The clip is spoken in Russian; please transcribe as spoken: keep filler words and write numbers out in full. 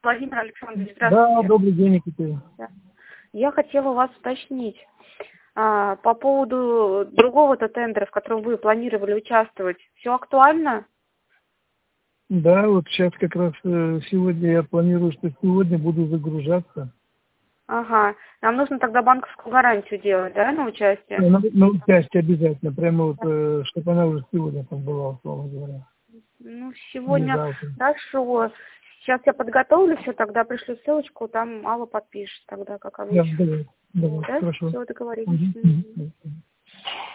Владимир Александрович, Да, здравствуйте. добрый день, Екатерина. Да. Я хотела у вас уточнить а, по поводу другого-то тендера, в котором вы планировали участвовать. Все актуально? Да, вот сейчас как раз э, сегодня я планирую, что сегодня буду загружаться. Ага. Нам нужно тогда банковскую гарантию делать, да, на участие? На, на участие обязательно, прямо вот, э, чтобы она уже сегодня там была, условно говоря. Ну, Не сегодня завтра. хорошо. Сейчас я подготовлю все, тогда пришлю ссылочку, там Алла подпишет тогда, как Да, обычно. давай, давай, Да? хорошо. Все, договорились. Мгм, Мгм. мгм.